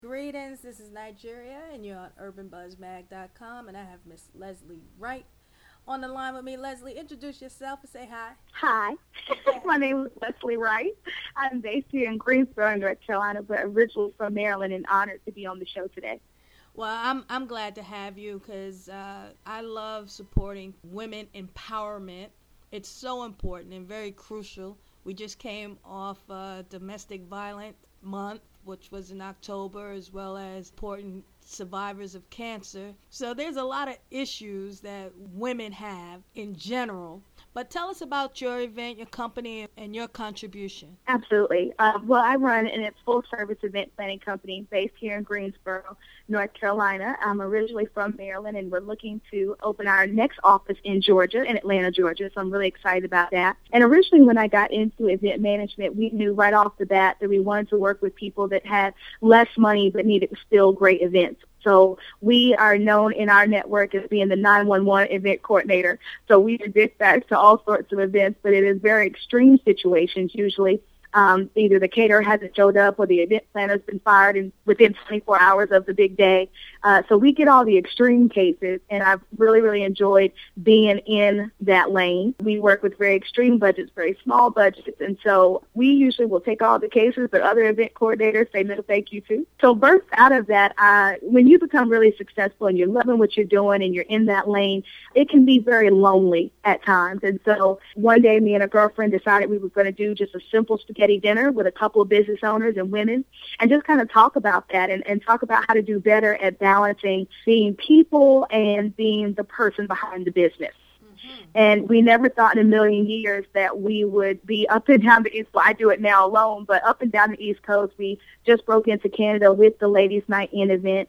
Greetings, this is Nigeria, and you're on urbanbuzzmag.com, and I have Miss Leslie Wright on the line with me. Leslie, introduce yourself and say hi. Hi, my name is Leslie Wright. I'm based here in Greensboro, North Carolina, but originally from Maryland, and honored to be on the show today. Well, I'm glad to have you because I love supporting women empowerment. It's so important and very crucial. We just came off Domestic Violence Month, which was in October, as well as supporting survivors of cancer. So there's a lot of issues that women have in general. But tell us about your event, your company, and your contribution. Absolutely. Well, I run a full-service event planning company based here in Greensboro, North Carolina. I'm originally from Maryland, and we're looking to open our next office in Georgia, in Atlanta, Georgia, so I'm really excited about that. And originally when I got into event management, we knew right off the bat that we wanted to work with people that had less money but needed still great events. So we are known in our network as being the 911 event coordinator. So we are dispatched to all sorts of events, but it is very extreme situations usually. Either the caterer hasn't showed up or the event planner's been fired within 24 hours of the big day. So we get all the extreme cases, and I've really enjoyed being in that lane. We work with very extreme budgets, very small budgets, and so we usually will take all the cases, but other event coordinators say no thank you to. So birthed out of that, when you become really successful and you're loving what you're doing and you're in that lane, it can be very lonely at times. And so one day me and a girlfriend decided we were going to do just a simple spaghetti dinner with a couple of business owners and women and just kind of talk about that and talk about how to do better at balancing being people and being the person behind the business. And we never thought in a million years that we would be up and down the East. Well, I do it now alone, but up and down the East Coast. We just broke into Canada with the Ladies Night In event,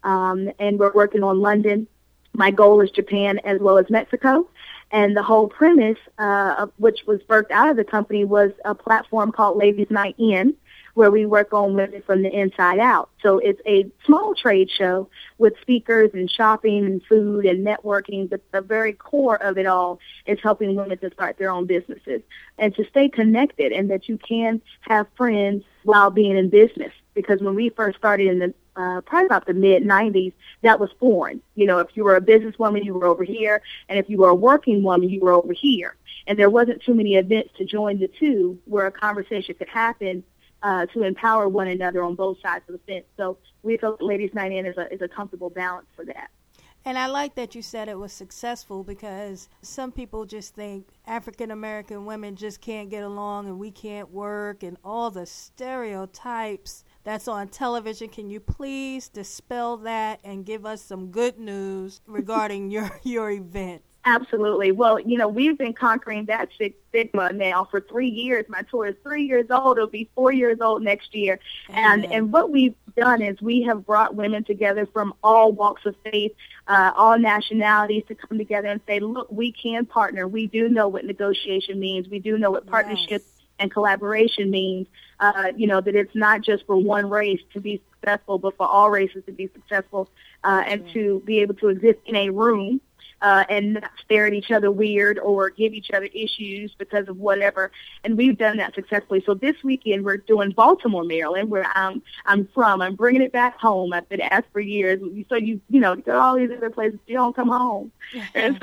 and we're working on London. My goal is Japan as well as Mexico. And the whole premise, which was birthed out of the company, was a platform called Ladies Night In, where we work on women from the inside out. So it's a small trade show with speakers and shopping and food and networking, but the very core of it all is helping women to start their own businesses and to stay connected, and that you can have friends while being in business. Because when we first started in the probably about the mid-'90s, that was foreign. You know, if you were a businesswoman, you were over here, and if you were a working woman, you were over here. And there wasn't too many events to join the two where a conversation could happen to empower one another on both sides of the fence. So we felt Ladies Night In is a comfortable balance for that. And I like that you said it was successful because some people just think African-American women just can't get along and we can't work and all the stereotypes that's on television. Can you please dispel that and give us some good news regarding your event? Absolutely. Well, you know, we've been conquering that stigma now for 3 years. My tour is 3 years old. It'll be 4 years old next year. And what we've done is we have brought women together from all walks of faith, all nationalities to come together and say, look, we can partner. We do know what negotiation means. We do know what partnership and collaboration means, that it's not just for one race to be successful, but for all races to be successful and to be able to exist in a room and not stare at each other weird or give each other issues because of whatever. And we've done that successfully. So this weekend we're doing Baltimore, Maryland, where I'm from. I'm bringing it back home. I've been asked for years. So you go to all these other places, you don't come home. And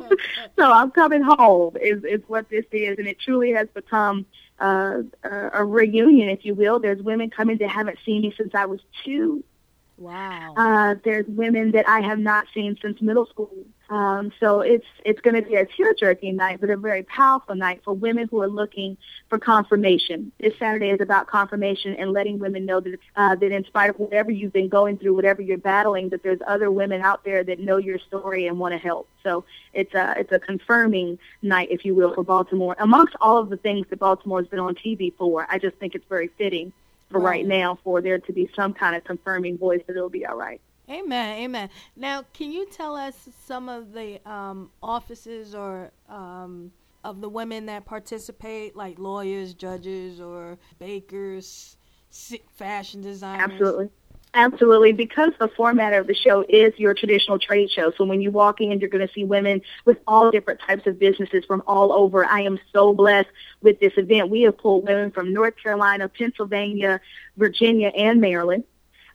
so I'm coming home is what this is, and it truly has become a reunion, if you will. There's women coming that haven't seen me since I was 2. Wow. There's women that I have not seen since middle school. So it's going to be a tear-jerking night, but a very powerful night for women who are looking for confirmation. This Saturday is about confirmation and letting women know that in spite of whatever you've been going through, whatever you're battling, that there's other women out there that know your story and want to help. So it's a confirming night, if you will, for Baltimore. Amongst all of the things that Baltimore has been on TV for, I just think it's very fitting for right now for there to be some kind of confirming voice that it'll be all right. Amen. Now, can you tell us some of the offices or of the women that participate, like lawyers, judges, or bakers, fashion designers? Absolutely, because the format of the show is your traditional trade show. So when you walk in, you're going to see women with all different types of businesses from all over. I am so blessed with this event. We have pulled women from North Carolina, Pennsylvania, Virginia, and Maryland.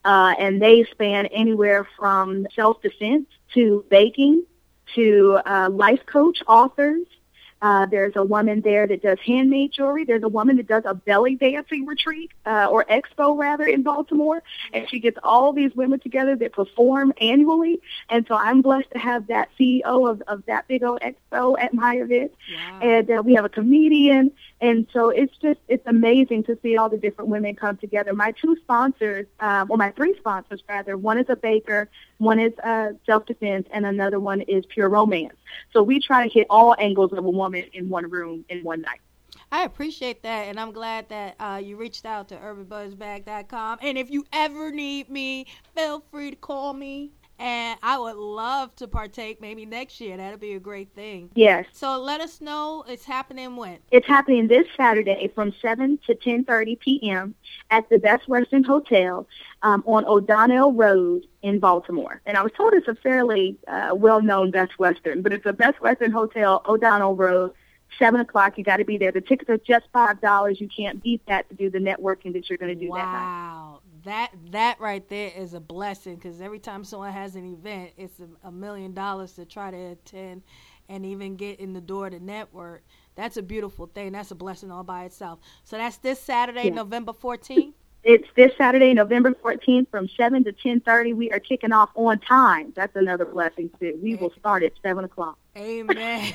and they span anywhere from self-defense to baking to life coach authors. There's a woman there that does handmade jewelry. There's a woman that does a belly dancing retreat, or expo rather, in Baltimore. And she gets all these women together that perform annually. And so I'm blessed to have that CEO of that big old expo at my event. Wow. And we have a comedian. And so it's amazing to see all the different women come together. My two sponsors, my three sponsors rather, one is a baker, one is self-defense, and another one is pure romance. So we try to hit all angles of a woman in one room in one night. I appreciate that, and I'm glad that you reached out to urbanbuzzbag.com. And if you ever need me, feel free to call me. And I would love to partake maybe next year. That'd be a great thing. Yes. So let us know it's happening when. It's happening this Saturday from 7 to 10:30 p.m. at the Best Western Hotel on O'Donnell Road in Baltimore. And I was told it's a fairly well-known Best Western, but it's a Best Western Hotel, O'Donnell Road, 7 o'clock. You got to be there. The tickets are just $5. You can't beat that to do the networking that you're going to do that night. Wow. That right there is a blessing, because every time someone has an event, it's $1 million to try to attend and even get in the door to network. That's a beautiful thing. That's a blessing all by itself. So that's this Saturday, November 14th? It's this Saturday, November 14th from 7 to 10:30. We are kicking off on time. That's another blessing, too. We will start at 7 o'clock. Amen.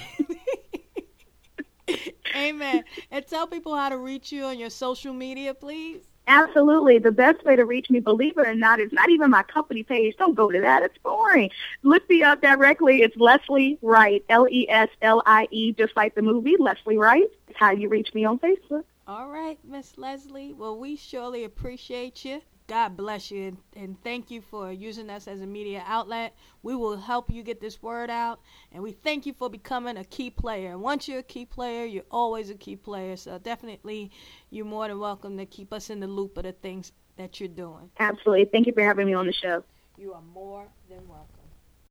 Amen. And tell people how to reach you on your social media, please. Absolutely. The best way to reach me, believe it or not, is not even my company page. Don't go to that. It's boring. Look me up directly. It's Leslie Wright, Leslie, just like the movie, Leslie Wright. That's how you reach me on Facebook. All right, Miss Leslie. Well, we surely appreciate you. God bless you, and thank you for using us as a media outlet. We will help you get this word out, and we thank you for becoming a key player. And once you're a key player, you're always a key player. So definitely, you're more than welcome to keep us in the loop of the things that you're doing. Absolutely. Thank you for having me on the show. You are more than welcome.